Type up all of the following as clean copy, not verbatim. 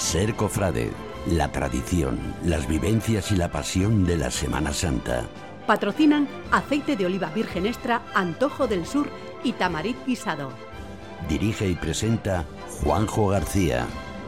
Ser cofrade, la tradición, las vivencias y la pasión de la Semana Santa. Patrocinan aceite de oliva virgen extra Antojo del Sur y Tamarit guisado. Dirige y presenta Juanjo García.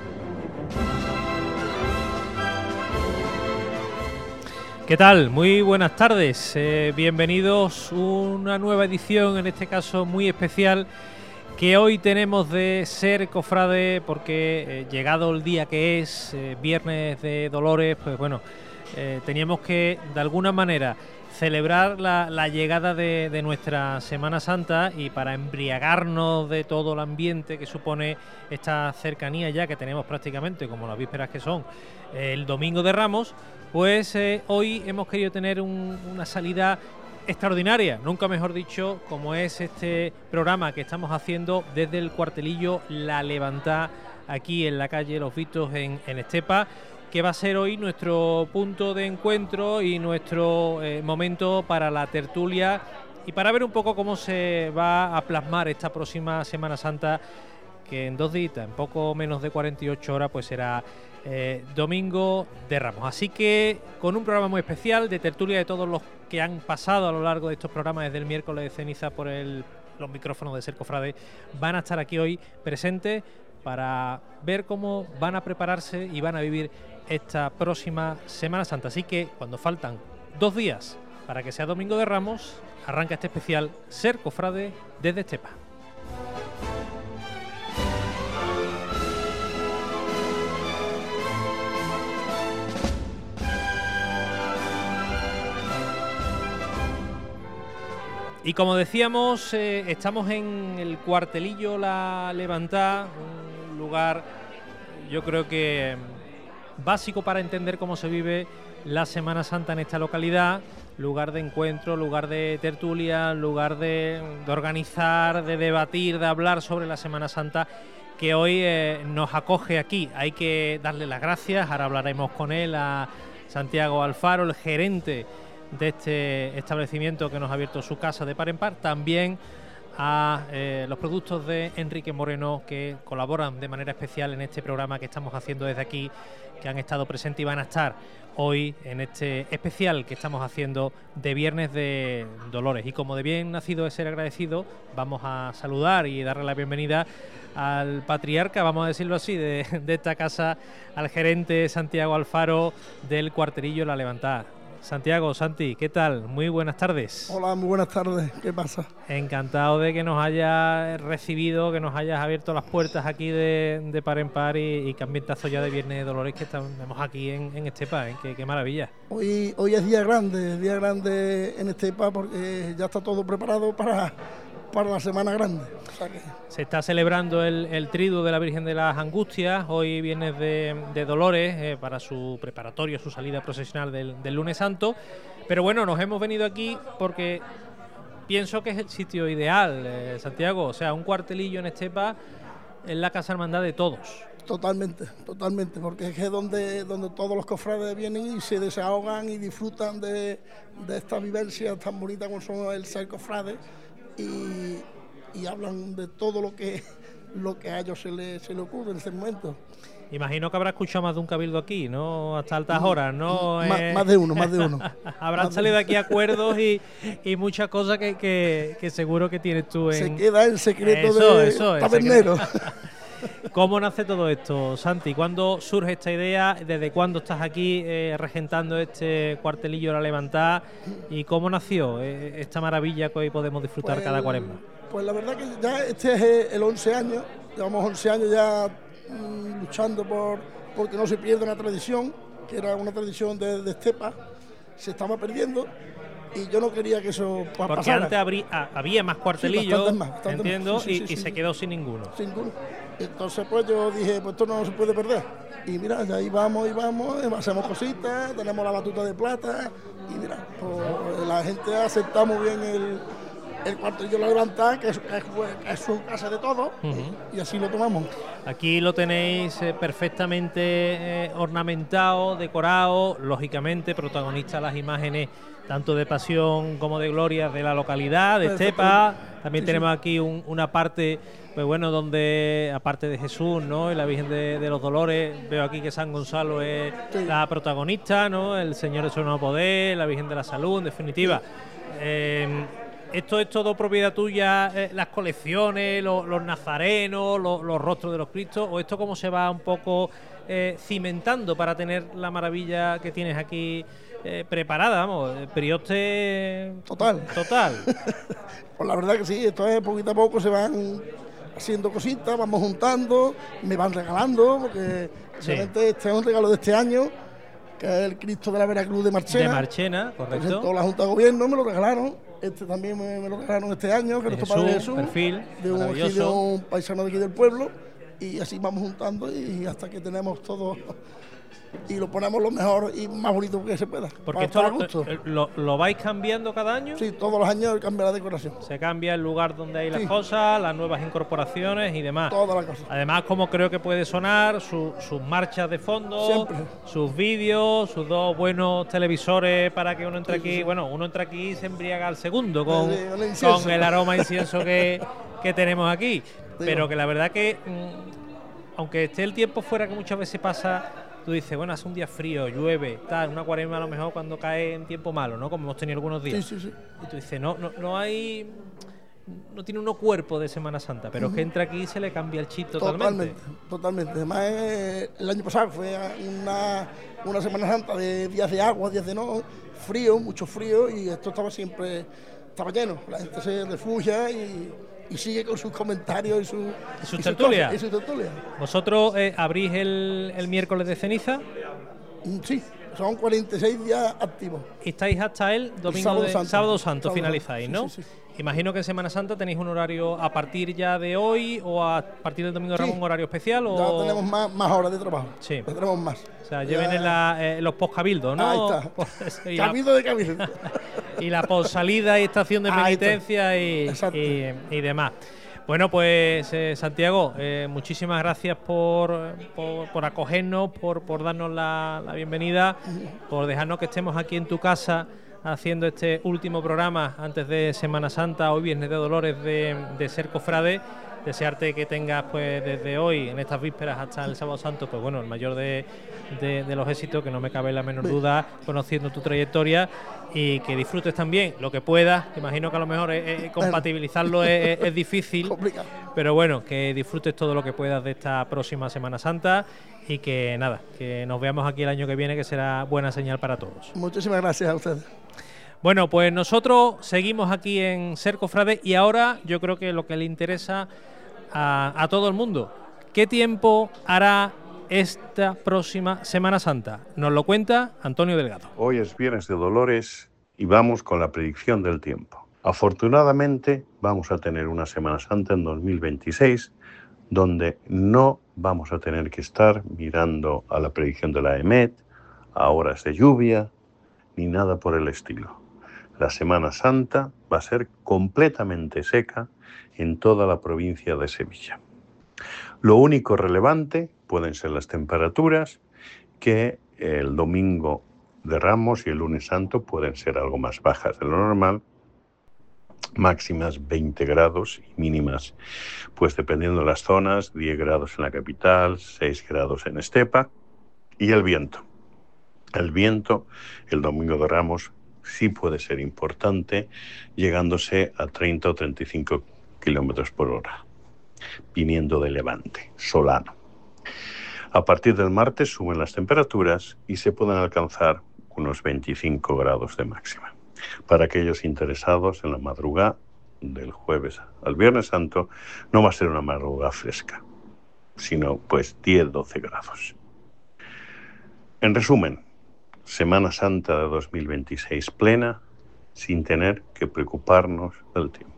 ¿Qué tal? Muy buenas tardes. Bienvenidos a una nueva edición, en este caso muy especial, que hoy tenemos de Ser Cofrade, porque llegado el día que es, Viernes de Dolores, pues bueno, teníamos que de alguna manera celebrar la llegada de nuestra Semana Santa, y para embriagarnos de todo el ambiente que supone esta cercanía ya que tenemos prácticamente, como las vísperas que son, el Domingo de Ramos, pues hoy hemos querido tener una salida extraordinaria, nunca mejor dicho, como es este programa que estamos haciendo desde el cuartelillo La Levantá, aquí en la calle Los Vitos en Estepa, que va a ser hoy nuestro punto de encuentro y nuestro momento para la tertulia y para ver un poco cómo se va a plasmar esta próxima Semana Santa, que en 2 días, en poco menos de 48 horas, pues será Domingo de Ramos. Así que con un programa muy especial de tertulia de todos los que han pasado a lo largo de estos programas desde el miércoles de ceniza por los micrófonos de Ser Cofrade, van a estar aquí hoy presentes para ver cómo van a prepararse y van a vivir esta próxima Semana Santa. Así que cuando faltan 2 días para que sea Domingo de Ramos, arranca este especial Ser Cofrade desde Estepa. Y como decíamos, estamos en el cuartelillo La Levantá, un lugar, yo creo que básico para entender cómo se vive la Semana Santa en esta localidad, lugar de encuentro, lugar de tertulia, lugar de organizar, de debatir, de hablar sobre la Semana Santa, que hoy nos acoge aquí. Hay que darle las gracias, ahora hablaremos con él, a Santiago Alfaro, el gerente de este establecimiento que nos ha abierto su casa de par en par, también a los productos de Enrique Moreno, que colaboran de manera especial en este programa que estamos haciendo desde aquí, que han estado presentes y van a estar hoy en este especial que estamos haciendo de Viernes de Dolores. Y como de bien nacido es ser agradecido, vamos a saludar y darle la bienvenida al patriarca, vamos a decirlo así, de esta casa, al gerente Santiago Alfaro del cuartelillo La Levantá. Santiago, Santi, ¿qué tal? Muy buenas tardes. Hola, muy buenas tardes. ¿Qué pasa? Encantado de que nos hayas recibido, que nos hayas abierto las puertas aquí de par en par y que ambientazo ya de Viernes de Dolores que estamos aquí en Estepa, ¿eh? Qué maravilla. Hoy es día grande en Estepa, porque ya está todo preparado para la Semana Grande. O sea que se está celebrando el triduo de la Virgen de las Angustias, hoy Viernes de Dolores, para su preparatorio, su salida procesional del Lunes Santo. Pero bueno, nos hemos venido aquí porque pienso que es el sitio ideal, Santiago. O sea, un cuartelillo en Estepa es la casa hermandad de todos. Totalmente, porque es donde todos los cofrades vienen y se desahogan y disfrutan de esta vivencia tan bonita como son el ser cofrade, y hablan de todo lo que a ellos se le ocurre en ese momento. Imagino que habrá escuchado más de un cabildo aquí, ¿no? Hasta altas horas, ¿no? Más de uno. Habrán salido aquí acuerdos y muchas cosas que seguro que tienes tú en... Se queda el secreto de tabernero. ¿Cómo nace todo esto, Santi? ¿Cuándo surge esta idea? ¿Desde cuándo estás aquí regentando este cuartelillo La Levantá? ¿Y cómo nació esta maravilla que hoy podemos disfrutar cada Cuaresma? Pues la verdad que ya este es el 11 año, llevamos 11 años ya luchando porque no se pierda una tradición, que era una tradición de Estepa, se estaba perdiendo. Y yo no quería que eso pasara. Porque antes había más cuartelillos, sí, bastante entiendo, más. Y se quedó sin ninguno. Sin ninguno. Entonces pues yo dije, pues esto no se puede perder. Y mira, ya ahí vamos, hacemos cositas, tenemos la batuta de plata, y mira, pues la gente acepta muy bien el cuartelillo lo levanta, que es su casa de todos, y así lo tomamos. Aquí lo tenéis perfectamente ornamentado, decorado, lógicamente protagonistas las imágenes tanto de pasión como de gloria de la localidad, de Estepa. También tenemos aquí una parte, pues bueno, donde aparte de Jesús, ¿no?, y la Virgen de los Dolores, veo aquí que San Gonzalo es la protagonista, ¿no?, el Señor de Soberano Poder, la Virgen de la Salud, en definitiva. Esto es todo propiedad tuya, las colecciones, los nazarenos, los rostros de los Cristos, o esto cómo se va un poco cimentando para tener la maravilla que tienes aquí preparada, vamos, perioste total. Pues la verdad que sí, esto es poquito a poco, se van haciendo cositas, vamos juntando, me van regalando, porque realmente este es un regalo de este año, que es el Cristo de la Veracruz de Marchena. De Marchena, correcto. Toda la Junta de Gobierno me lo regalaron. Este también me lo regalaron este año, que es nuestro Padre Jesús, perfil, de un paisano de aquí del pueblo, y así vamos juntando y hasta que tenemos todo y lo ponemos lo mejor y más bonito que se pueda. Porque esto lo vais cambiando cada año. Sí, todos los años cambia la decoración. Se cambia el lugar donde hay las cosas, las nuevas incorporaciones y demás. Todas las cosas. Además, como creo que puede sonar, sus marchas de fondo, siempre, sus vídeos, sus dos buenos televisores para que uno entre aquí. Bueno, uno entra aquí y se embriaga al segundo con el aroma a incienso que tenemos aquí. Pero que la verdad que, aunque esté el tiempo fuera, que muchas veces pasa, tú dices, bueno, hace un día frío, llueve, tal, una cuaresma a lo mejor cuando cae en tiempo malo, ¿no? Como hemos tenido algunos días. Sí. Y tú dices, no tiene uno cuerpo de Semana Santa, pero es que entra aquí y se le cambia el chip totalmente. Totalmente. Además, el año pasado fue una Semana Santa de días de agua, días de no, frío, mucho frío, y esto estaba lleno. La gente se refugia y sigue con sus comentarios y sus tertulias. Tertulia. ¿Vosotros abrís el miércoles de ceniza? Sí, son 46 días activos. ¿Y estáis hasta el domingo Sábado Santo finalizáis, ¿no? Sí. Imagino que en Semana Santa tenéis un horario a partir ya de hoy o a partir del domingo de Ramos, un horario especial. ¿O? Ya tenemos más horas de trabajo. Sí. Ya tenemos más. O sea, ya vienen los post-cabildos, ¿no? Ahí está. Cabildo de cabildo. Y la post-salida y estación de penitencia y demás. Bueno, pues Santiago, muchísimas gracias por acogernos, por darnos la bienvenida, por dejarnos que estemos aquí en tu casa haciendo este último programa antes de Semana Santa, hoy Viernes de Dolores de Ser Cofrade. Desearte que tengas, pues, desde hoy, en estas vísperas hasta el Sábado Santo, pues bueno, el mayor de los éxitos, que no me cabe la menor duda, conociendo tu trayectoria, y que disfrutes también lo que puedas. Imagino que a lo mejor compatibilizarlo es difícil, pero bueno, que disfrutes todo lo que puedas de esta próxima Semana Santa, y que nada, que nos veamos aquí el año que viene, que será buena señal para todos. Muchísimas gracias a ustedes. Bueno, pues nosotros seguimos aquí en Ser Cofrade, y ahora yo creo que lo que le interesa a todo el mundo, ¿qué tiempo hará esta próxima Semana Santa? Nos lo cuenta Antonio Delgado. Hoy es Viernes de Dolores y vamos con la predicción del tiempo. Afortunadamente vamos a tener una Semana Santa en 2026 donde no vamos a tener que estar mirando a la predicción de la EMET, a horas de lluvia, ni nada por el estilo. La Semana Santa va a ser completamente seca en toda la provincia de Sevilla. Lo único relevante pueden ser las temperaturas, que el domingo de Ramos y el lunes santo pueden ser algo más bajas de lo normal, máximas 20 grados y mínimas, pues dependiendo de las zonas, 10 grados en la capital, 6 grados en Estepa, y el viento. El viento, el domingo de Ramos, sí puede ser importante, llegándose a 30 o 35 kilómetros por hora, viniendo de levante, solano. A partir del martes suben las temperaturas y se pueden alcanzar unos 25 grados de máxima. Para aquellos interesados en la madrugada del jueves al Viernes Santo, no va a ser una madrugada fresca, sino pues 10-12 grados. En resumen, Semana Santa de 2026 plena, sin tener que preocuparnos del tiempo.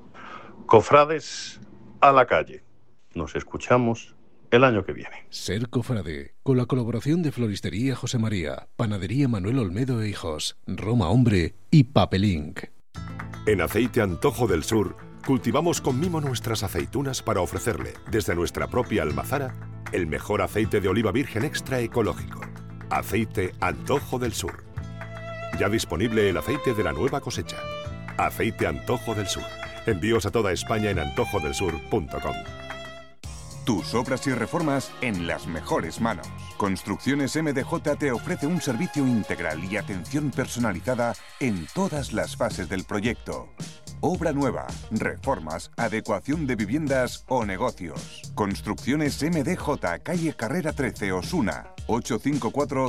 Cofrades a la calle. Nos escuchamos el año que viene. Ser Cofrade, con la colaboración de Floristería José María, Panadería Manuel Olmedo e Hijos, Roma Hombre y Papelink. En Aceite Antojo del Sur, cultivamos con mimo nuestras aceitunas para ofrecerle, desde nuestra propia almazara, el mejor aceite de oliva virgen extra ecológico. Aceite Antojo del Sur. Ya disponible el aceite de la nueva cosecha. Aceite Antojo del Sur. Envíos a toda España en antojodelsur.com. Tus obras y reformas en las mejores manos. Construcciones MDJ te ofrece un servicio integral y atención personalizada en todas las fases del proyecto. Obra nueva, reformas, adecuación de viviendas o negocios. Construcciones MDJ, calle Carrera 13, Osuna, 854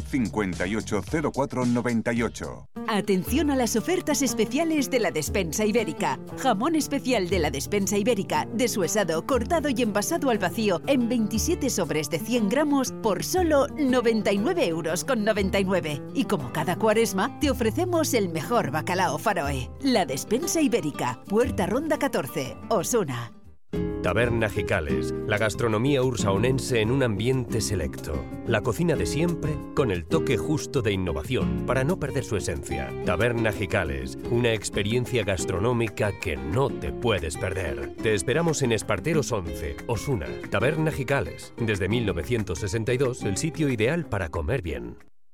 580498. Atención a las ofertas especiales de la Despensa Ibérica. Jamón especial de la Despensa Ibérica, deshuesado, cortado y envasado al vacío en 27 sobres de 100 gramos por solo 99,99 €. Y como cada cuaresma, te ofrecemos el mejor bacalao Faroe. La Despensa Ibérica, Puerta Ronda 14, Osuna. Taberna Jicales, la gastronomía ursaonense en un ambiente selecto. La cocina de siempre con el toque justo de innovación para no perder su esencia. Taberna Jicales, una experiencia gastronómica que no te puedes perder. Te esperamos en Esparteros 11, Osuna. Taberna Jicales, desde 1962 el sitio ideal para comer bien.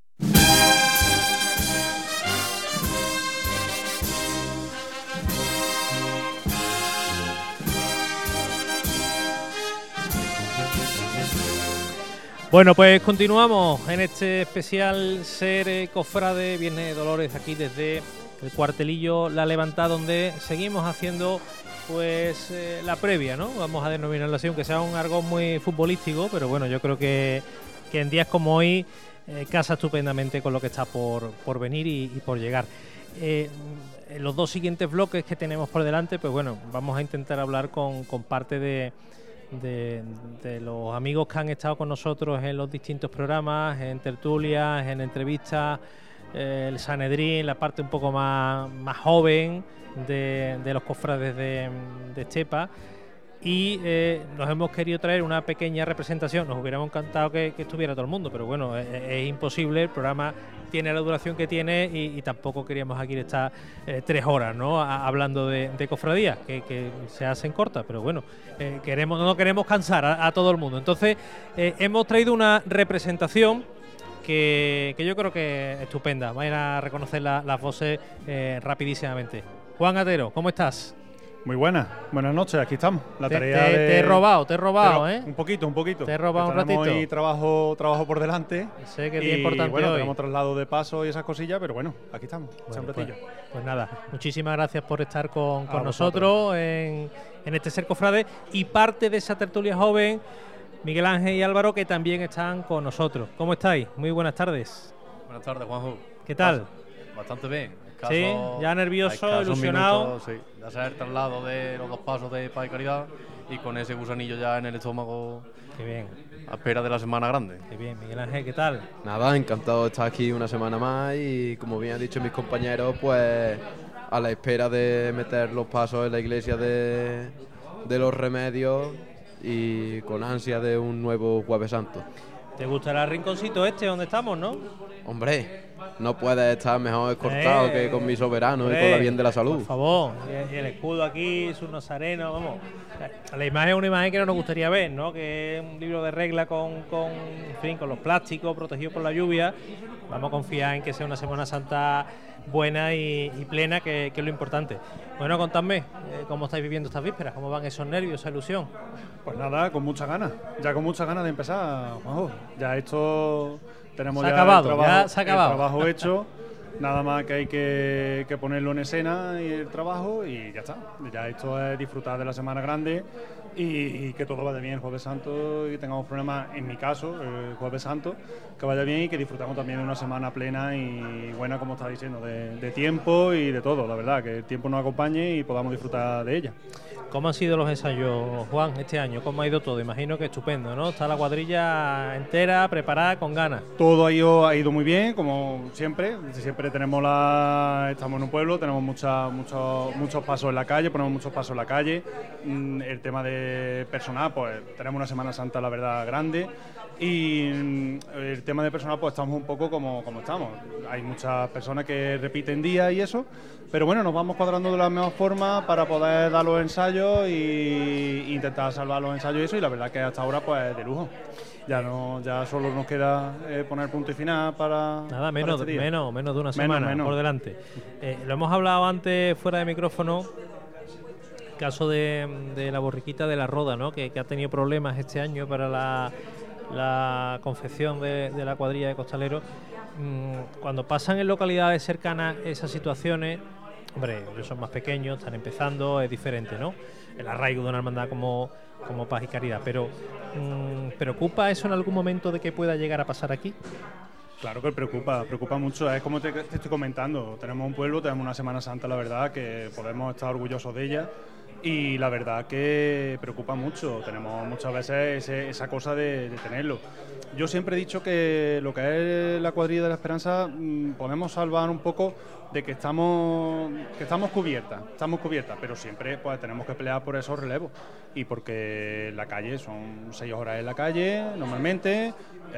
Bueno, pues continuamos en este especial Ser Cofrade, Viernes de Dolores, aquí desde el cuartelillo La Levantada, donde seguimos haciendo pues la previa, ¿no? Vamos a denominarlo así, aunque sea un argot muy futbolístico, pero bueno, yo creo que en días como hoy casa estupendamente con lo que está por venir y por llegar. En los dos siguientes bloques que tenemos por delante, pues bueno, vamos a intentar hablar con parte de los amigos que han estado con nosotros en los distintos programas, en tertulias, en entrevistas, el Sanedrín, la parte un poco más joven de los cofrades de Estepa, y nos hemos querido traer una pequeña representación. Nos hubiéramos encantado que estuviera todo el mundo, pero bueno, es imposible. El programa tiene la duración que tiene y tampoco queríamos aquí estar 3 horas, ¿no? Hablando de cofradías que se hacen cortas, pero bueno, no queremos cansar a todo el mundo. Entonces hemos traído una representación que yo creo que es estupenda. Vayan a reconocer las voces rapidísimamente. Juan Atero, ¿cómo estás? Muy buenas noches, aquí estamos. Te he robado, Un poquito. Te he robado un ratito. Hoy trabajo por delante. Sé que es importante bueno, hoy. tenemos traslado de paso y esas cosillas, pero bueno, aquí estamos. Bueno, pues nada, muchísimas gracias por estar con nosotros en este Ser Cofrade, y parte de esa tertulia joven, Miguel Ángel y Álvaro, que también están con nosotros. ¿Cómo estáis? Muy buenas tardes. Buenas tardes, Juanjo. ¿Qué tal? Bastante bien. Sí, ya nervioso, ilusionado. Sí, ya sea el traslado de los 2 pasos de Paz y Caridad, y con ese gusanillo ya en el estómago. Qué bien. A espera de la semana grande. Qué bien, Miguel Ángel, ¿qué tal? Nada, encantado de estar aquí una semana más y, como bien han dicho mis compañeros, pues a la espera de meter los pasos en la iglesia de los Remedios y con ansia de un nuevo Jueves Santo. ¿Te gustará el rinconcito este donde estamos, no? Hombre, no puede estar mejor escortado que con mi soberano y con la bien de la salud. Por favor, y el escudo aquí, sus nazarenos, vamos. La imagen es una imagen que no nos gustaría ver, ¿no? Que es un libro de regla con los plásticos protegidos por la lluvia. Vamos a confiar en que sea una Semana Santa buena y plena, que es lo importante. Bueno, contadme, ¿cómo estáis viviendo estas vísperas? ¿Cómo van esos nervios, esa ilusión? Pues nada, con muchas ganas. Ya con muchas ganas de empezar, Juanjo. Ya esto... Tenemos se ha acabado. El trabajo hecho, nada más que hay que ponerlo en escena y el trabajo, y ya está. Ya esto es disfrutar de la Semana Grande y que todo vaya bien el Jueves Santo, y tengamos problemas, en mi caso, el Jueves Santo, que vaya bien y que disfrutamos también de una semana plena y buena, como está diciendo, de tiempo y de todo, la verdad, que el tiempo nos acompañe y podamos disfrutar de ella. ¿Cómo han sido los ensayos, Juan, este año? ¿Cómo ha ido todo? Imagino que estupendo, ¿no? Está la cuadrilla entera, preparada, con ganas. Todo ha ido muy bien, como siempre siempre estamos en un pueblo, tenemos muchos pasos en la calle, ponemos muchos pasos en la calle. El tema de personal, pues tenemos una Semana Santa, la verdad, grande. Y el tema de personal, pues estamos un poco como estamos. Hay muchas personas que repiten días y eso, pero bueno, nos vamos cuadrando de la mejor forma para poder dar los ensayos e intentar salvar los ensayos y eso, y la verdad que hasta ahora pues de lujo. Ya solo nos queda poner punto y final para... Nada, menos para este día. menos de una semana por delante. Lo hemos hablado antes fuera de micrófono, el caso de la borriquita de la Roda, ¿no? Que ha tenido problemas este año para la confección de la cuadrilla de costaleros. Cuando pasan en localidades cercanas esas situaciones, hombre, ellos son más pequeños, están empezando, es diferente, ¿no? El arraigo de una hermandad como Paz y Caridad, pero ¿preocupa eso en algún momento de que pueda llegar a pasar aquí? Claro que preocupa mucho. Es como te estoy comentando, tenemos un pueblo, tenemos una Semana Santa, la verdad, que podemos estar orgullosos de ella. Y la verdad que preocupa mucho, tenemos muchas veces esa cosa de tenerlo. Yo siempre he dicho que lo que es la cuadrilla de la Esperanza podemos salvar un poco de que estamos cubiertas, pero siempre pues tenemos que pelear por esos relevos. Y porque la calle son 6 horas en la calle, normalmente,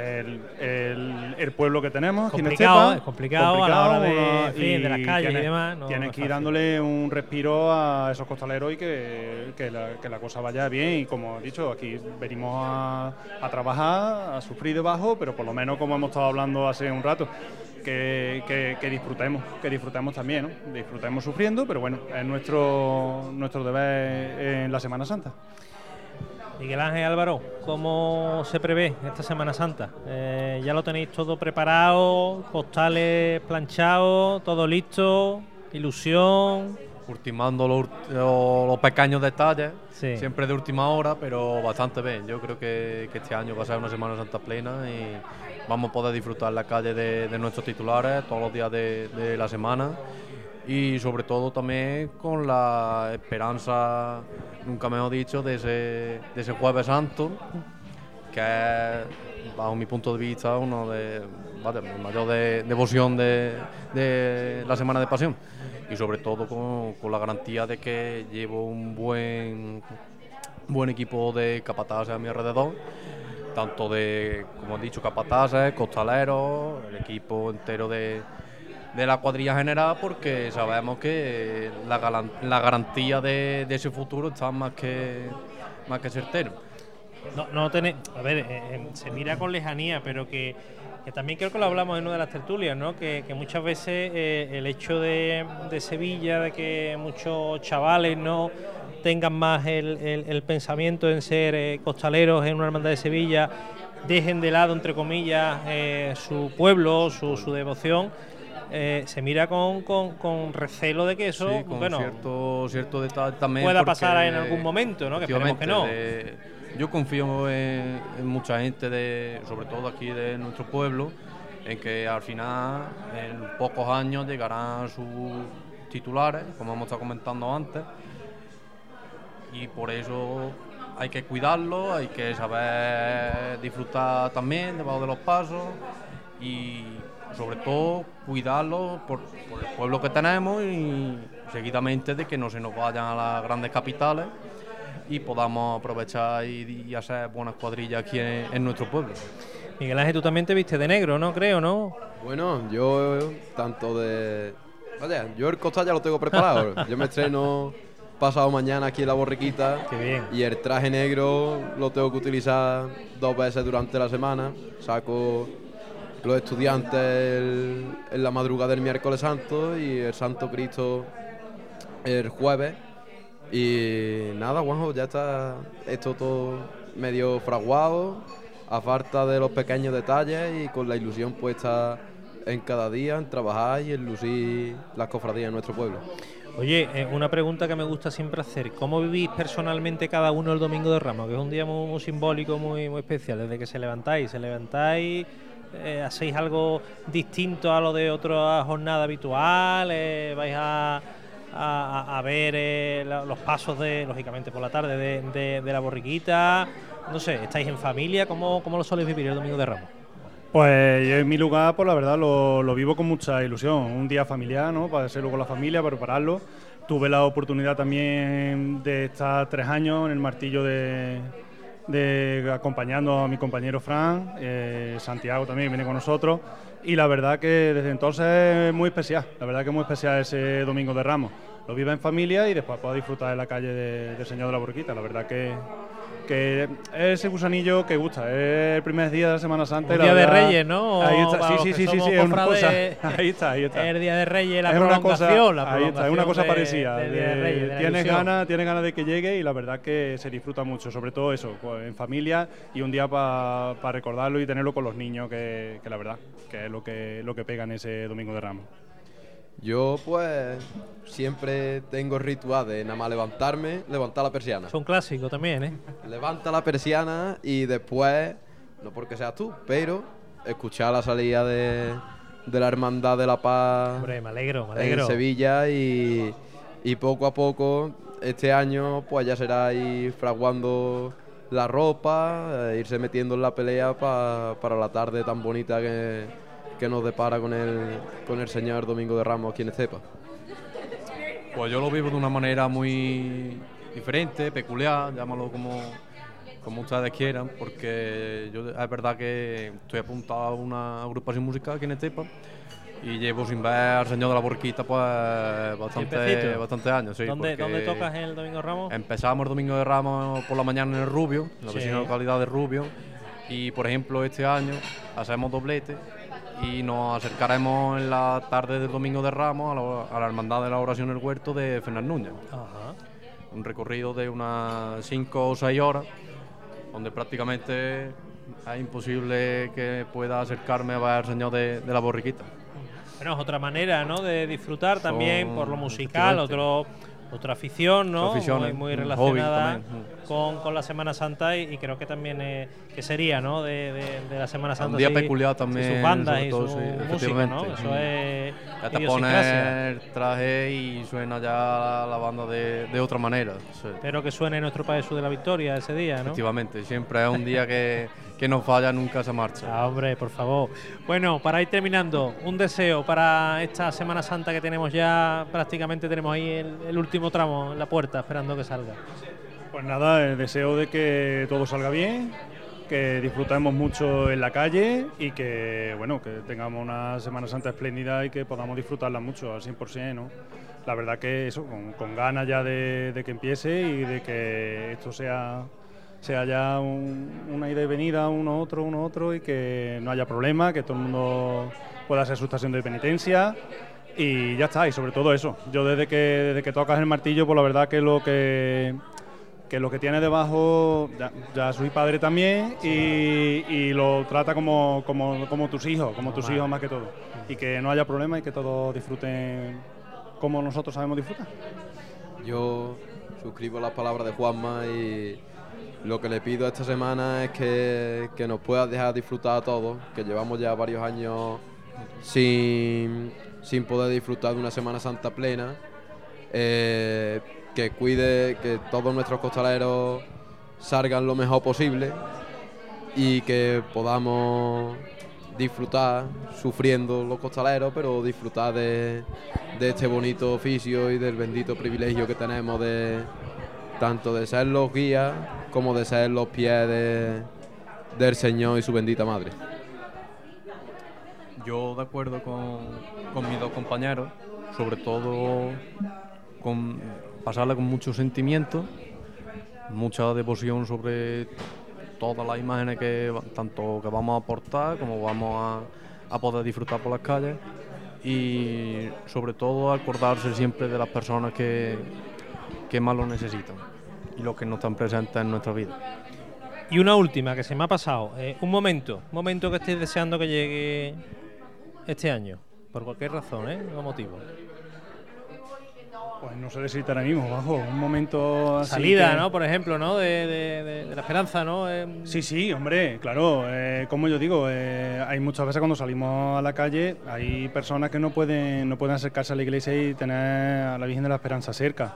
el pueblo que tenemos, es complicado a la hora de las calles y demás. Tienes que ir dándole un respiro a esos costaleros y que la cosa vaya bien. Y como he dicho, aquí venimos a trabajar, a sufrir debajo, pero por lo menos, como hemos estado hablando hace un rato, que disfrutemos también, ¿no? Disfrutemos sufriendo, pero bueno, es nuestro deber en la Semana Santa. Miguel Ángel, Álvaro, ¿cómo se prevé esta Semana Santa? ¿Ya lo tenéis todo preparado? ¿Costales planchados? ¿Todo listo? ¿Ilusión? Ultimando los pequeños detalles, sí. Siempre de última hora, pero bastante bien. Yo creo que este año va a ser una Semana Santa plena y vamos a poder disfrutar la calle de nuestros titulares todos los días de la semana, y sobre todo también con la esperanza, nunca mejor dicho, de ese Jueves Santo, que es, bajo mi punto de vista, uno de mi mayor devoción de la Semana de Pasión, y sobre todo con la garantía de que llevo un buen equipo de capataces a mi alrededor, tanto de, como he dicho, capataces, costaleros, el equipo entero de la cuadrilla general, porque sabemos que la garantía de ese futuro está más que certero. A ver, se mira con lejanía, pero que también creo que lo hablamos en una de las tertulias, ¿no? Que muchas veces el hecho de Sevilla, de que muchos chavales no tengan más el pensamiento en ser costaleros en una hermandad de Sevilla, dejen de lado, entre comillas, su pueblo, su devoción. Se mira con recelo de que eso, sí, con cierto detalle también pueda pasar en algún momento, ¿no? Que esperemos que no. Yo confío en mucha gente, sobre todo aquí de nuestro pueblo, en que al final, en pocos años, llegarán sus titulares, como hemos estado comentando antes, y por eso hay que cuidarlo, hay que saber disfrutar también debajo de los pasos, y sobre todo cuidarlo por el pueblo que tenemos, y seguidamente de que no se nos vayan a las grandes capitales y podamos aprovechar y hacer buenas cuadrillas aquí en nuestro pueblo. Miguel Ángel, tú también te viste de negro, ¿no? Creo, ¿no? Bueno, yo yo el costal ya lo tengo preparado. Yo me estreno pasado mañana aquí en la Borriquita. Qué bien. Y el traje negro lo tengo que utilizar 2 veces durante la semana. Saco los estudiantes en la madrugada del miércoles santo y el Santo Cristo el jueves. Y nada, Juanjo, ya está esto todo medio fraguado, a falta de los pequeños detalles y con la ilusión puesta en cada día, en trabajar y en lucir las cofradías de nuestro pueblo. Oye, una pregunta que me gusta siempre hacer: ¿cómo vivís personalmente cada uno el Domingo de Ramos? Que es un día muy simbólico, muy especial. Desde que se levantáis, ¿hacéis algo distinto a lo de otra jornada habitual? ¿Vais a ver los pasos lógicamente por la tarde de la Borriquita? No sé, ¿estáis en familia? ¿Cómo lo soléis vivir el Domingo de Ramos? Pues yo en mi lugar, pues la verdad lo vivo con mucha ilusión. Un día familiar, ¿no? Para hacerlo con la familia, para prepararlo. Tuve la oportunidad también de estar 3 años en el martillo de acompañando a mi compañero Fran, Santiago también viene con nosotros, y la verdad que desde entonces es muy especial, la verdad que es muy especial ese Domingo de Ramos. Lo viva en familia y después puedo disfrutar de la calle del Señor de la Borriquita. La verdad que es ese gusanillo que gusta. Es el primer día de la Semana Santa. Un y la día de verdad, Reyes, ¿no? Ahí está. Para Sí, los que es somos una cosa. cofrades, Ahí está. El día de Reyes, la Es una prolongación. cosa, ahí está, es una cosa parecida. del día de Reyes, de la tienes ilusión. ganas de que llegue y la verdad que se disfruta mucho. Sobre todo eso, pues, en familia y un día para recordarlo y tenerlo con los niños, que la verdad que es lo que pega en ese Domingo de Ramos. Yo pues siempre tengo ritual de nada más levantar la persiana. Es un clásico también, ¿eh? Levanta la persiana y después, no porque seas tú, pero escuchar la salida de la Hermandad de la Paz. Hombre, me alegro. En Sevilla y poco a poco este año pues ya será ir fraguando la ropa, irse metiendo en la pelea para la tarde tan bonita que nos depara con el Señor Domingo de Ramos aquí en Estepa. Pues yo lo vivo de una manera muy diferente, peculiar, llámalo como ustedes quieran, porque yo es verdad que estoy apuntado a una agrupación musical aquí en Estepa y llevo sin ver al Señor de la Borriquita pues bastante años. Sí, ¿Dónde tocas el Domingo de Ramos? Empezamos el Domingo de Ramos por la mañana en el Rubio, en la Sí. vecina localidad de Rubio, y por ejemplo este año hacemos doblete y nos acercaremos en la tarde del Domingo de Ramos a la Hermandad de la Oración del Huerto de Fernández Núñez. Ajá. Un recorrido de unas 5 o 6 horas, donde prácticamente es imposible que pueda acercarme a ver al Señor de la Borriquita. Bueno, es otra manera, ¿no?, de disfrutar también por lo musical, efectivamente. otra afición, ¿no?, Otra afición, muy un relacionada hobby también. con la Semana Santa y creo que también que sería, ¿no?, de la Semana Santa. Un día sí, peculiar también, sus bandas sobre y todo, su sí, música, efectivamente. ¿no? Eso es Ya te idiosincrasia. pones el traje y suena ya la banda de otra manera. Sí. Espero que suene nuestro Padre Jesús de la Victoria ese día, ¿no? Efectivamente, siempre es un día que no falla nunca esa marcha. Ah, hombre, por favor. Bueno, para ir terminando, un deseo para esta Semana Santa que tenemos ya, prácticamente tenemos ahí el último tramo en la puerta, esperando que salga. Pues nada, el deseo de que todo salga bien, que disfrutemos mucho en la calle y que, bueno, que tengamos una Semana Santa espléndida y que podamos disfrutarla mucho al 100%, ¿no? La verdad que eso, con ganas ya de que empiece y de que esto sea ya una ida y venida, uno otro y que no haya problema, que todo el mundo pueda hacer su estación de penitencia y ya está. Y sobre todo eso, yo desde que tocas el martillo, pues la verdad que lo que tiene debajo, ya soy padre también y lo trata como tus hijos, hijos más que todo, y que no haya problema y que todos disfruten como nosotros sabemos disfrutar. Yo suscribo las palabras de Juanma y lo que le pido esta semana es que nos puedas dejar disfrutar a todos, que llevamos ya varios años sin poder disfrutar de una Semana Santa plena, que cuide que todos nuestros costaleros salgan lo mejor posible y que podamos disfrutar sufriendo los costaleros, pero disfrutar de este bonito oficio y del bendito privilegio que tenemos de tanto de ser los guías como de ser los pies del Señor y su bendita Madre. Yo de acuerdo con mis dos compañeros, sobre todo con pasarla con mucho sentimiento, mucha devoción sobre todas las imágenes que tanto que vamos a aportar como vamos a poder disfrutar por las calles y sobre todo acordarse siempre de las personas que más lo necesitan y los que no están presentes en nuestra vida. Y una última que se me ha pasado, un momento que estéis deseando que llegue este año, por cualquier razón, no motivo. Pues no sé decirte ahora mismo, bajo un momento así salida, que... ¿no? Por ejemplo, ¿no? De la esperanza, ¿no? Sí, hombre, claro. Como yo digo, hay muchas veces cuando salimos a la calle, hay personas que no pueden acercarse a la iglesia y tener a la Virgen de la Esperanza cerca.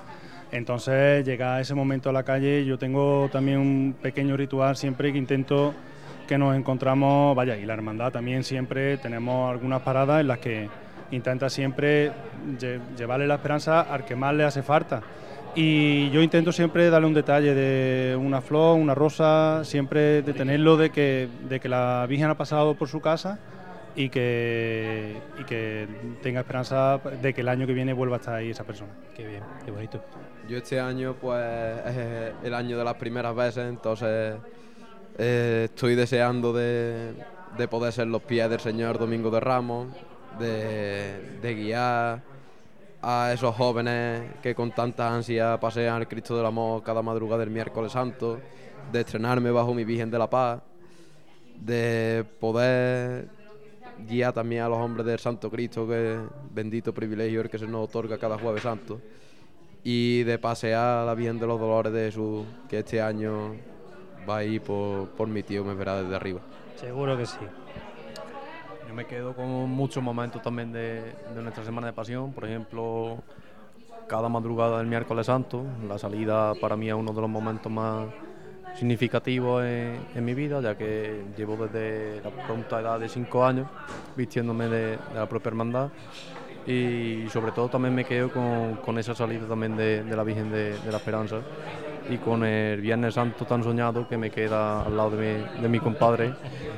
Entonces llega ese momento a la calle, yo tengo también un pequeño ritual siempre que intento que nos encontramos, vaya, y la hermandad también siempre tenemos algunas paradas en las que intenta siempre llevarle la esperanza al que más le hace falta. Y yo intento siempre darle un detalle de una flor, una rosa, siempre de tenerlo de que la Virgen ha pasado por su casa y que tenga esperanza de que el año que viene vuelva a estar ahí esa persona. Qué bien, qué bonito. Yo este año pues es el año de las primeras veces, entonces estoy deseando de poder ser los pies del Señor Domingo de Ramos, de guiar a esos jóvenes que con tanta ansia pasean al Cristo del Amor cada madrugada del miércoles santo, de estrenarme bajo mi Virgen de la Paz, de poder guiar también a los hombres del Santo Cristo, que bendito privilegio el que se nos otorga cada jueves santo, y de pasear a la Virgen de los Dolores de Jesús, que este año va a ir por mi tío, me verá desde arriba. Seguro que sí. Yo me quedo con muchos momentos también de nuestra Semana de Pasión. Por ejemplo, cada madrugada del miércoles santo, la salida para mí es uno de los momentos más significativos en mi vida, ya que llevo desde la pronta edad de 5 años vistiéndome de la propia hermandad, y sobre todo también me quedo con esa salida también de la Virgen de la Esperanza, y con el Viernes Santo tan soñado que me queda al lado de mi compadre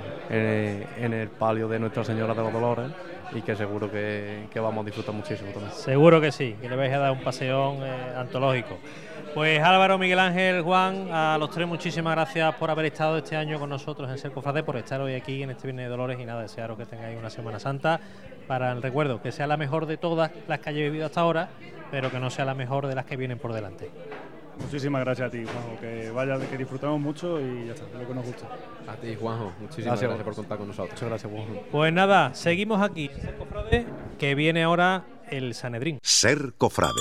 en el palio de Nuestra Señora de los Dolores, y que seguro que vamos a disfrutar muchísimo también. Seguro que sí, que le vais a dar un paseón antológico. Pues Álvaro, Miguel Ángel, Juan, a los tres muchísimas gracias por haber estado este año con nosotros en Ser Cofrade, por estar hoy aquí en este Viernes de Dolores, y nada, desearos que tengáis una Semana Santa para el recuerdo, que sea la mejor de todas las que hayáis vivido hasta ahora, pero que no sea la mejor de las que vienen por delante. Muchísimas gracias a ti, Juanjo, que disfrutamos mucho y ya está, lo que nos gusta. A ti, Juanjo, muchísimas gracias por contar con nosotros. Muchas gracias, Juanjo. Pues nada, seguimos aquí en Ser Cofrade, que viene ahora el Sanedrín. Ser Cofrade.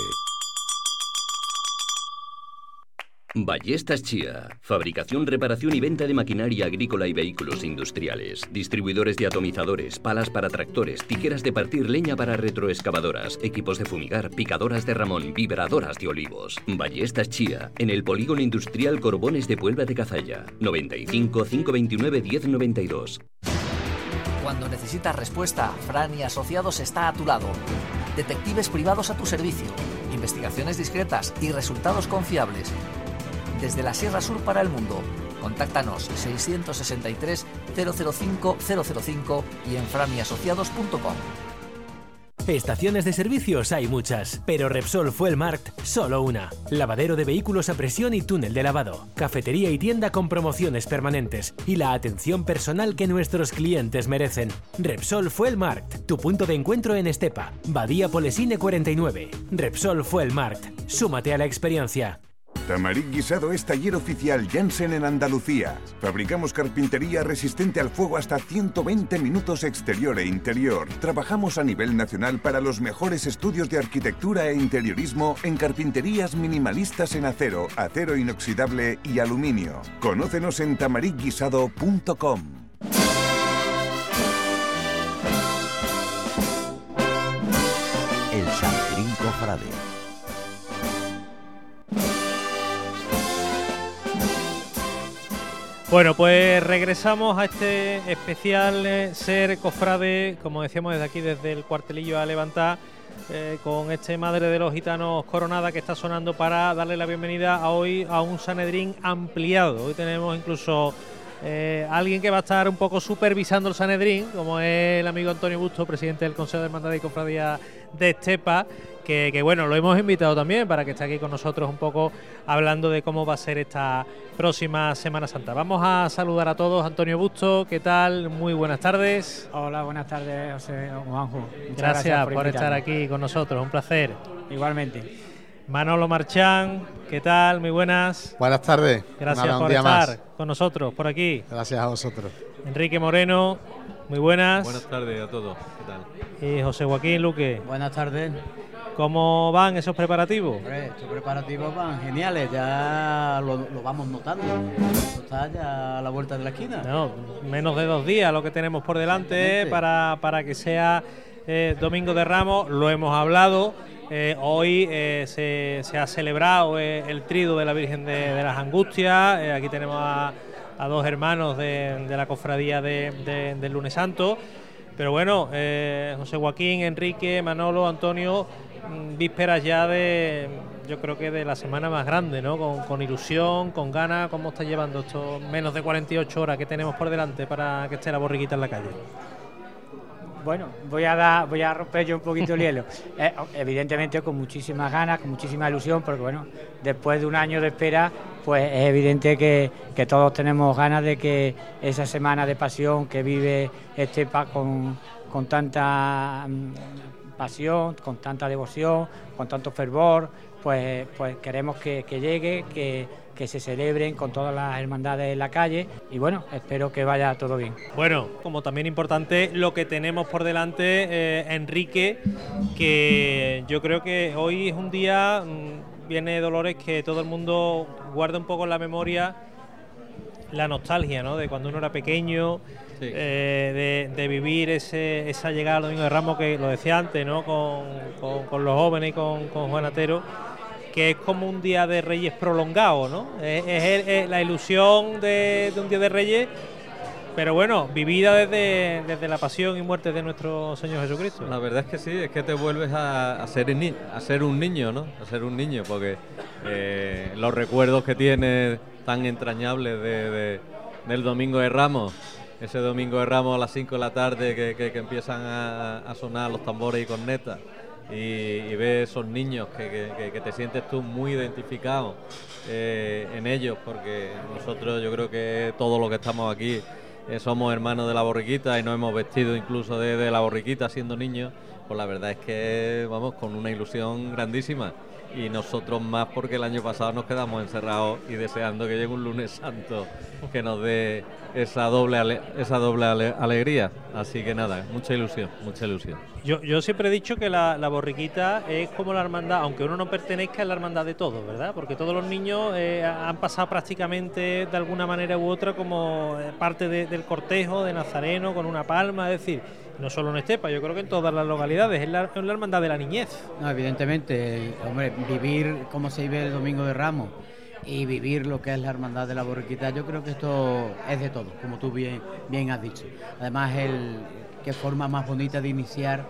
Ballestas Chía. Fabricación, reparación y venta de maquinaria agrícola y vehículos industriales. Distribuidores de atomizadores, palas para tractores, tijeras de partir leña para retroexcavadoras, equipos de fumigar, picadoras de ramón, vibradoras de olivos. Ballestas Chía. En el Polígono Industrial Corbones de Puebla de Cazalla. 95 529 1092. Cuando necesitas respuesta, Fran y Asociados está a tu lado. Detectives privados a tu servicio. Investigaciones discretas y resultados confiables. Desde la Sierra Sur para el mundo. Contáctanos 663 005 005 y en franyasociados.com. Estaciones de servicios hay muchas, pero Repsol Fuel Mart solo una. Lavadero de vehículos a presión y túnel de lavado. Cafetería y tienda con promociones permanentes y la atención personal que nuestros clientes merecen. Repsol Fuel Mart, tu punto de encuentro en Estepa, Badía Polesine 49. Repsol Fuel Mart, súmate a la experiencia. Tamarit Guisado es taller oficial Janssen en Andalucía. Fabricamos carpintería resistente al fuego hasta 120 minutos exterior e interior. Trabajamos a nivel nacional para los mejores estudios de arquitectura e interiorismo en carpinterías minimalistas en acero, acero inoxidable y aluminio. Conócenos en tamaritguisado.com. El Sanedrín Cofrade. Bueno, pues regresamos a este especial Ser Cofrade, como decíamos desde aquí, desde el cuartelillo a levantar, con este Madre de los Gitanos Coronada que está sonando para darle la bienvenida a hoy a un Sanedrín ampliado. Hoy tenemos incluso alguien que va a estar un poco supervisando el Sanedrín, como es el amigo Antonio Busto, presidente del Consejo de Hermandad y Cofradía de Estepa, que bueno, lo hemos invitado también para que esté aquí con nosotros un poco hablando de cómo va a ser esta próxima Semana Santa. Vamos a saludar a todos. Antonio Busto, ¿qué tal? Muy buenas tardes. Hola, buenas tardes, José Juanjo. Gracias por estar aquí con nosotros, un placer. Igualmente. Manolo Marchán, ¿qué tal? Muy buenas. Buenas tardes. Gracias por estar con nosotros por aquí. Gracias a vosotros. Enrique Moreno, muy buenas. Buenas tardes a todos. ¿Qué tal? Y José Joaquín Luque. Buenas tardes. ¿Cómo van esos preparativos? Hombre, estos preparativos van geniales, ya lo vamos notando. Esto está ya a la vuelta de la esquina. No, menos de 2 días lo que tenemos por delante para que sea Domingo de Ramos. Lo hemos hablado. Hoy se ha celebrado el trido de la Virgen de las Angustias. Aquí tenemos a dos hermanos de la cofradía del Lunes Santo. Pero bueno, José Joaquín, Enrique, Manolo, Antonio, vísperas ya yo creo que de la semana más grande, ¿no? Con ilusión, con ganas. ¿Cómo está llevando estos menos de 48 horas que tenemos por delante para que esté la borriquita en la calle? Bueno, voy a romper yo un poquito el hielo. Evidentemente con muchísimas ganas, con muchísima ilusión, porque bueno, después de un año de espera, pues es evidente que todos tenemos ganas de que esa semana de pasión que vive Estepa con tanta pasión, con tanta devoción, con tanto fervor, pues queremos que llegue, que se celebren con todas las hermandades en la calle y bueno, espero que vaya todo bien. Bueno, como también importante lo que tenemos por delante, Enrique, que yo creo que hoy es un día, viene Dolores, que todo el mundo guarda un poco en la memoria la nostalgia, ¿no? De cuando uno era pequeño, sí. De vivir esa llegada al Domingo de Ramos, que lo decía antes, ¿no? Con los jóvenes y con Juan Atero, que es como un día de Reyes prolongado, ¿no? Es la ilusión de un día de Reyes, pero bueno, vivida desde la pasión y muerte de nuestro Señor Jesucristo. La verdad es que sí, es que te vuelves a ser un niño, ¿no? A ser un niño, porque los recuerdos que tienes tan entrañables del Domingo de Ramos, ese Domingo de Ramos a las 5 de la tarde que empiezan a sonar los tambores y cornetas, y ves esos niños que te sientes tú muy identificado en ellos, porque nosotros, yo creo que todos los que estamos aquí somos hermanos de la borriquita y nos hemos vestido incluso de la borriquita siendo niños, pues la verdad es que vamos con una ilusión grandísima, y nosotros más porque el año pasado nos quedamos encerrados y deseando que llegue un Lunes Santo que nos dé esa doble alegría. Así que nada, mucha ilusión. Yo siempre he dicho que la borriquita es como la hermandad, aunque uno no pertenezca, a la hermandad de todos, ¿verdad? Porque todos los niños han pasado prácticamente de alguna manera u otra como parte del cortejo de Nazareno con una palma, es decir, no solo en Estepa, yo creo que en todas las localidades, es la hermandad de la niñez. No, evidentemente, hombre, vivir como se vive el Domingo de Ramos y vivir lo que es la hermandad de la borriquita, yo creo que esto es de todo, como tú bien has dicho. Además, qué forma más bonita de iniciar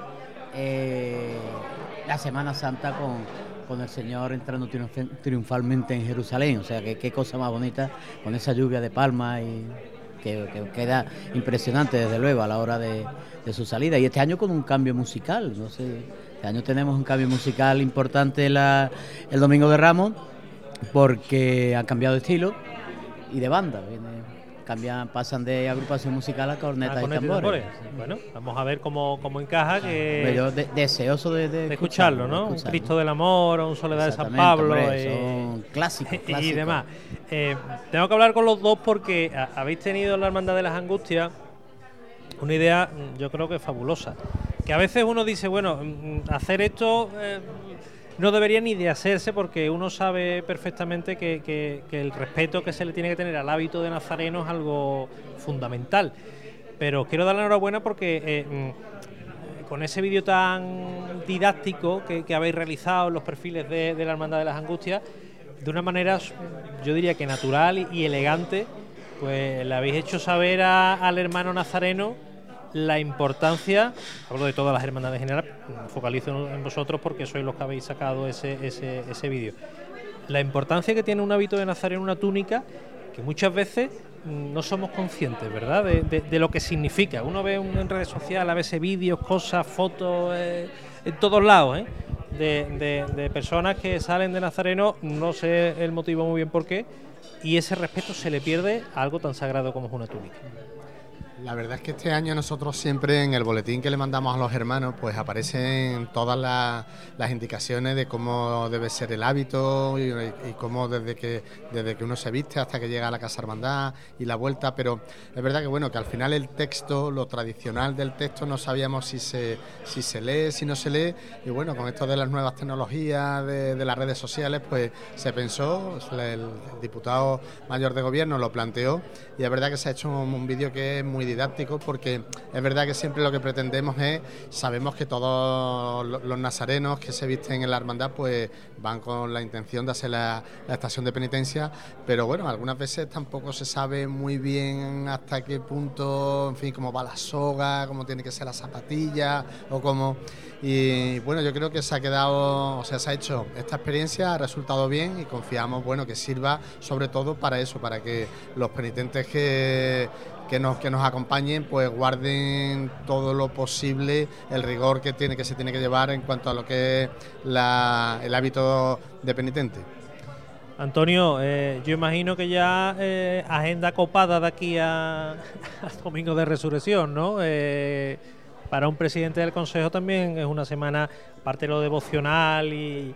la Semana Santa con el Señor entrando triunfalmente en Jerusalén, o sea, que qué cosa más bonita con esa lluvia de palmas y que queda impresionante desde luego a la hora de su salida. Y este año con un cambio musical, no sé, este año tenemos un cambio musical importante el Domingo de Ramos, porque han cambiado de estilo y de banda. Pasan de agrupación musical a cornetas y tambores. Bueno, vamos a ver cómo encaja. Que yo deseoso de escucharlo, ¿no? Un Cristo del Amor, un Soledad de San Pablo. Son clásicos. Y demás. Tengo que hablar con los dos porque habéis tenido en la Hermandad de las Angustias una idea, yo creo que fabulosa. Que a veces uno dice, bueno, hacer esto no debería ni de hacerse, porque uno sabe perfectamente que el respeto que se le tiene que tener al hábito de nazareno es algo fundamental. Pero os quiero dar la enhorabuena porque con ese vídeo tan didáctico que habéis realizado en los perfiles de la Hermandad de las Angustias, de una manera, yo diría que natural y elegante, pues le habéis hecho saber al hermano nazareno la importancia, hablo de todas las hermandades en general, focalizo en vosotros porque sois los que habéis sacado ese vídeo, la importancia que tiene un hábito de nazareno, una túnica, que muchas veces no somos conscientes, ¿verdad?, de lo que significa. Uno ve en redes sociales a veces vídeos, cosas, fotos, en todos lados, de personas que salen de nazareno, no sé el motivo muy bien por qué, y ese respeto se le pierde a algo tan sagrado como es una túnica. La verdad es que este año nosotros siempre en el boletín que le mandamos a los hermanos pues aparecen todas las indicaciones de cómo debe ser el hábito y cómo desde que uno se viste hasta que llega a la Casa Hermandad y la vuelta, pero es verdad que bueno, que al final el texto, lo tradicional del texto, no sabíamos si se lee, si no se lee, y bueno, con esto de las nuevas tecnologías de las redes sociales pues se pensó, el diputado mayor de gobierno lo planteó, y es verdad que se ha hecho un vídeo que es muy didáctico, didácticos, porque es verdad que siempre lo que pretendemos sabemos que todos los nazarenos que se visten en la hermandad pues van con la intención de hacer la estación de penitencia, pero bueno, algunas veces tampoco se sabe muy bien hasta qué punto, en fin, cómo va la soga, cómo tiene que ser la zapatilla o cómo... Y bueno, yo creo que se ha hecho esta experiencia, ha resultado bien y confiamos, bueno, que sirva sobre todo para eso, para que los penitentes que nos acompañen pues guarden todo lo posible el rigor que se tiene que llevar en cuanto a lo que es el hábito de penitente. Antonio, yo imagino que ya agenda copada de aquí al Domingo de Resurrección, ¿no? Para un presidente del Consejo también es una semana, aparte de lo devocional y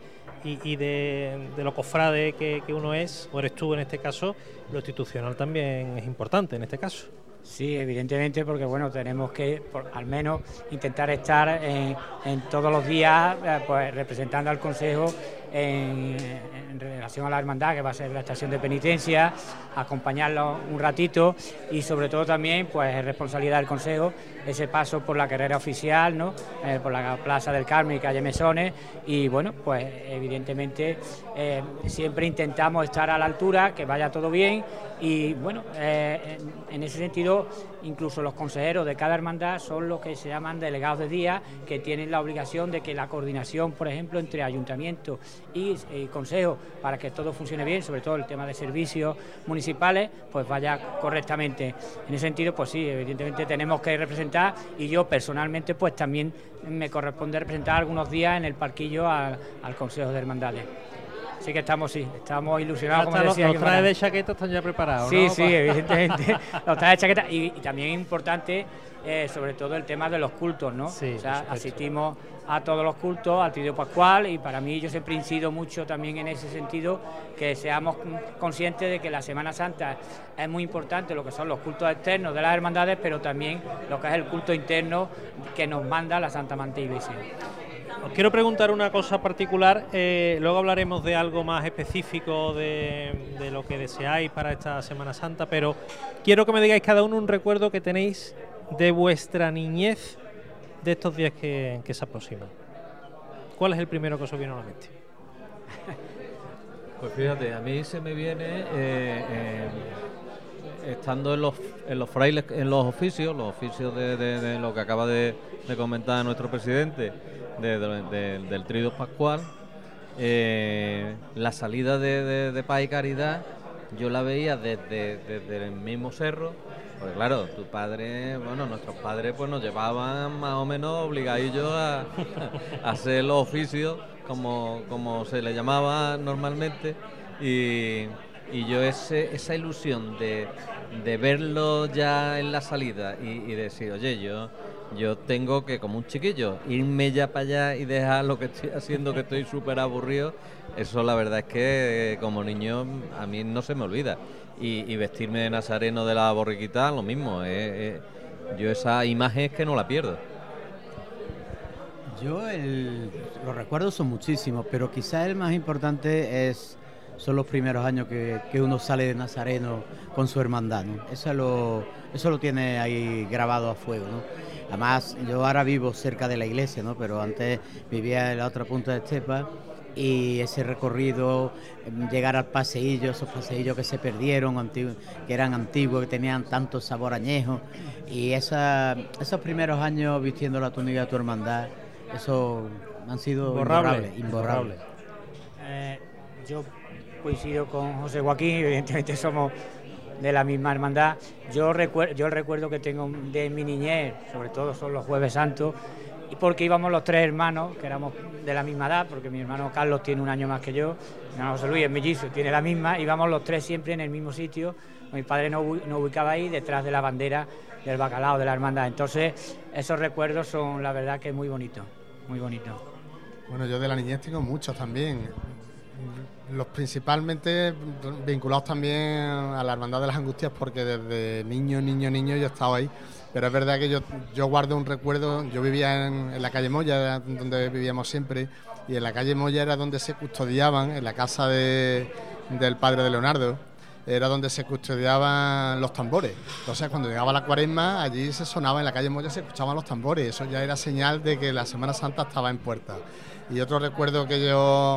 de lo cofrade que uno es, o eres tú en este caso, lo institucional también es importante en este caso. Sí, evidentemente, porque bueno, tenemos que al menos intentar estar en todos los días pues representando al Consejo en relación a la hermandad, que va a ser la estación de penitencia, acompañarlo un ratito y sobre todo también pues es responsabilidad del Consejo ese paso por la carrera oficial, ¿no? Por la Plaza del Carmen y calle Mesones, y bueno, pues evidentemente siempre intentamos estar a la altura, que vaya todo bien y bueno, en ese sentido incluso los consejeros de cada hermandad son los que se llaman delegados de día, que tienen la obligación de que la coordinación, por ejemplo, entre ayuntamiento y consejo, para que todo funcione bien, sobre todo el tema de servicios municipales, pues vaya correctamente. En ese sentido, pues sí, evidentemente tenemos que representar, y yo personalmente pues también me corresponde representar algunos días en el parquillo al Consejo de Hermandades. Así que estamos ilusionados, como decía. Los trajes de chaqueta están ya preparados, sí, ¿no? Sí, evidentemente. Los trajes de chaqueta y también es importante, sobre todo el tema de los cultos, ¿no? Sí, o sea, asistimos a todos los cultos, al Triduo Pascual, y para mí yo siempre incido mucho también en ese sentido, que seamos conscientes de que la Semana Santa es muy importante, lo que son los cultos externos de las hermandades, pero también lo que es el culto interno que nos manda la Santa Manta Iglesia. Os quiero preguntar una cosa particular, luego hablaremos de algo más específico de lo que deseáis para esta Semana Santa, pero quiero que me digáis cada uno un recuerdo que tenéis de vuestra niñez de estos días que se aproximan. ¿Cuál es el primero que os viene a la mente? Pues fíjate, a mí se me viene estando en los frailes, en los oficios de lo que acaba de comentar nuestro presidente, del Triduo Pascual, la salida de Paz y Caridad, yo la veía desde el mismo cerro, porque claro, nuestros padres pues nos llevaban más o menos obligadillos a hacer los oficios como se le llamaba normalmente, y yo esa ilusión de verlo ya en la salida y decir, oye, yo tengo que, como un chiquillo, irme ya para allá y dejar lo que estoy haciendo, que estoy súper aburrido, eso la verdad es que como niño a mí no se me olvida. Y vestirme de nazareno de la borriquita, lo mismo. Yo esa imagen es que no la pierdo. Los recuerdos son muchísimos, pero quizás el más importante son los primeros años que uno sale de nazareno con su hermandad, ¿no? Eso lo tiene ahí grabado a fuego, ¿no? Además, yo ahora vivo cerca de la iglesia, ¿no? Pero antes vivía en la otra punta de Estepa, y ese recorrido, llegar al paseillo, esos paseillos que se perdieron, que eran antiguos, que tenían tanto sabor añejo, y esos primeros años vistiendo la túnica de tu hermandad, eso han sido imborrables. Yo coincido con José Joaquín, evidentemente somos de la misma hermandad. Yo el recuerdo que tengo de mi niñez, sobre todo son los Jueves Santos, y porque íbamos los tres hermanos, que éramos de la misma edad, porque mi hermano Carlos tiene un año más que yo, mi hermano José Luis es mellizo, tiene la misma, íbamos los tres siempre en el mismo sitio. Mi padre nos ubicaba ahí detrás de la bandera del bacalao de la hermandad. Entonces esos recuerdos son, la verdad, que muy bonitos, muy bonitos. Bueno, yo de la niñez tengo muchos también, los principalmente vinculados también a la Hermandad de las Angustias, porque desde niño yo he estado ahí. Pero es verdad que yo guardo un recuerdo. Yo vivía en la calle Moya, donde vivíamos siempre, y en la calle Moya era donde se custodiaban, en la casa del padre de Leonardo, era donde se custodiaban los tambores. Entonces, cuando llegaba la Cuaresma, allí se sonaba en la calle Moya, se escuchaban los tambores. Eso ya era señal de que la Semana Santa estaba en puerta. Y otro recuerdo que yo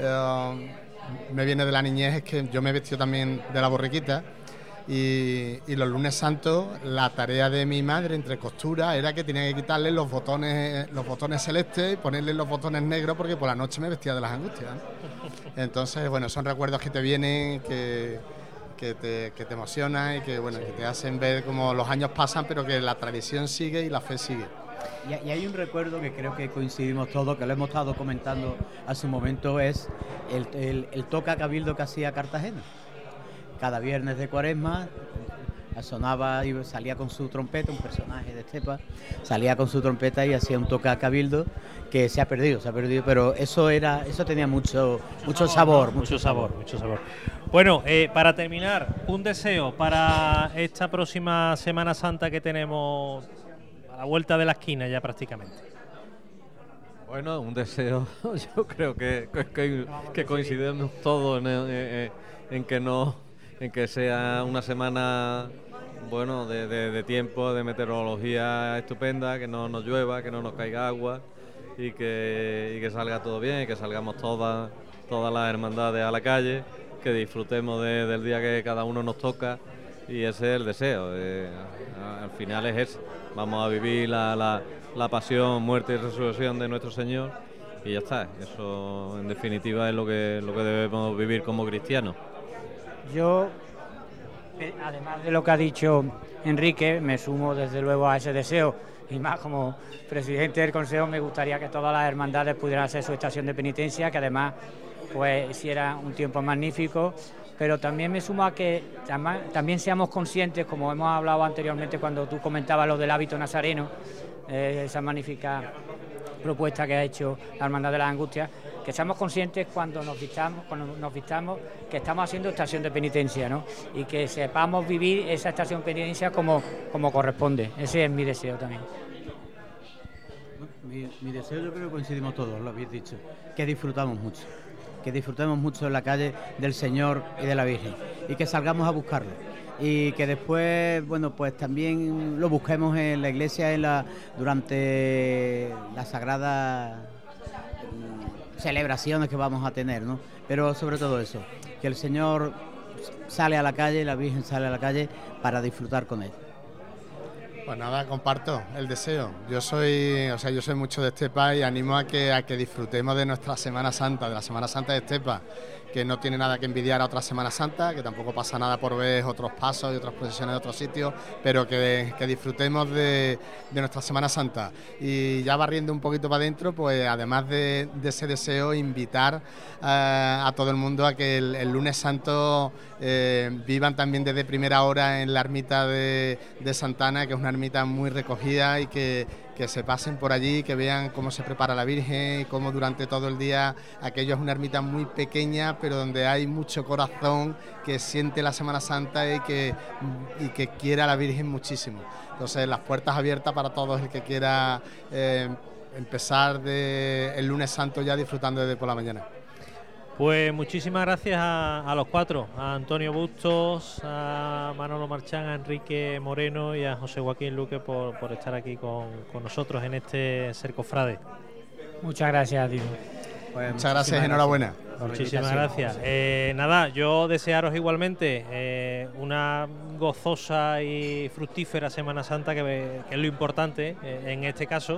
me viene de la niñez es que yo me he vestido también de la borriquita. Y los lunes santos la tarea de mi madre entre costura era que tenía que quitarle los botones celestes y ponerle los botones negros, porque por la noche me vestía de las angustias, ¿no? Entonces, bueno, son recuerdos que te vienen, que te emocionan y que, bueno, que te hacen ver cómo los años pasan, pero que la tradición sigue y la fe sigue. Y hay un recuerdo que creo que coincidimos todos, que lo hemos estado comentando hace un momento, es el toca cabildo que hacía Cartagena. Cada viernes de Cuaresma sonaba y salía con su trompeta, un personaje de Estepa, salía con su trompeta y hacía un toca cabildo que se ha perdido, pero eso tenía mucho sabor. Bueno, para terminar, un deseo para esta próxima Semana Santa que tenemos a la vuelta de la esquina ya prácticamente. Bueno, un deseo, yo creo que coincidimos todos en que sea una semana, bueno, de tiempo, de meteorología estupenda, que no nos llueva, que no nos caiga agua y que salga todo bien, y que salgamos todas las hermandades a la calle, que disfrutemos del día que cada uno nos toca, y ese es el deseo. Al final es eso, vamos a vivir la pasión, muerte y resurrección de nuestro Señor, y ya está. Eso en definitiva es lo que debemos vivir como cristianos. Yo, además de lo que ha dicho Enrique, me sumo desde luego a ese deseo, y más como presidente del Consejo me gustaría que todas las hermandades pudieran hacer su estación de penitencia, que además pues hiciera un tiempo magnífico, pero también me sumo a que también seamos conscientes, como hemos hablado anteriormente cuando tú comentabas lo del hábito nazareno, esa magnífica propuesta que ha hecho la Hermandad de las Angustias, que seamos conscientes cuando nos vistamos que estamos haciendo estación de penitencia, ¿no? Y que sepamos vivir esa estación de penitencia como corresponde. Ese es mi deseo también. Mi deseo, yo creo que coincidimos todos, lo habéis dicho, que disfrutamos mucho en la calle del Señor y de la Virgen, y que salgamos a buscarlo, y que después, bueno, pues también lo busquemos en la iglesia durante las sagradas celebraciones que vamos a tener, ¿no? Pero sobre todo eso, que el Señor sale a la calle, la Virgen sale a la calle para disfrutar con él. Pues nada, comparto el deseo. Yo soy mucho de Estepa y animo a que disfrutemos de nuestra Semana Santa, de la Semana Santa de Estepa, que no tiene nada que envidiar a otra Semana Santa, que tampoco pasa nada por ver otros pasos y otras procesiones de otros sitios, pero que disfrutemos de nuestra Semana Santa. Y ya barriendo un poquito para adentro, pues además de ese deseo, invitar a todo el mundo a que el lunes santo vivan también desde primera hora en la ermita de Santana, que es una ermita muy recogida, y que se pasen por allí, que vean cómo se prepara la Virgen y cómo durante todo el día aquello es una ermita muy pequeña, pero donde hay mucho corazón que siente la Semana Santa y que quiere a la Virgen muchísimo. Entonces, las puertas abiertas para todos el que quiera empezar el lunes santo ya disfrutando desde por la mañana. Pues muchísimas gracias a los cuatro, a Antonio Bustos, a Manolo Marchán, a Enrique Moreno y a José Joaquín Luque por estar aquí con nosotros en este Ser Cofrade. Muchas gracias, Dino. Pues muchas gracias, enhorabuena. Muchísimas gracias. Nada, yo desearos igualmente una gozosa y fructífera Semana Santa, que es lo importante en este caso.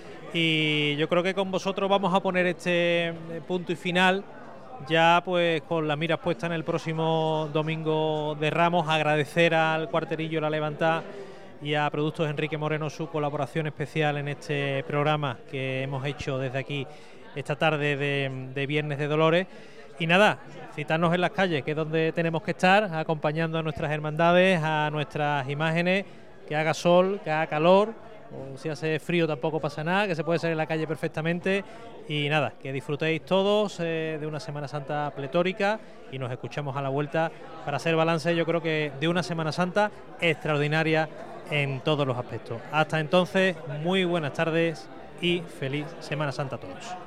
Y yo creo que con vosotros vamos a poner este punto y final, ya pues con las miras puestas en el próximo domingo de Ramos. Agradecer al Cuarterillo La Levantada y a Productos Enrique Moreno su colaboración especial en este programa que hemos hecho desde aquí esta tarde de Viernes de Dolores. Y nada, citarnos en las calles, que es donde tenemos que estar, acompañando a nuestras hermandades, a nuestras imágenes, que haga sol, que haga calor, o si hace frío tampoco pasa nada, que se puede salir en la calle perfectamente. Y nada, que disfrutéis todos de una Semana Santa pletórica, y nos escuchamos a la vuelta para hacer balance, yo creo que de una Semana Santa extraordinaria en todos los aspectos. Hasta entonces, muy buenas tardes y feliz Semana Santa a todos.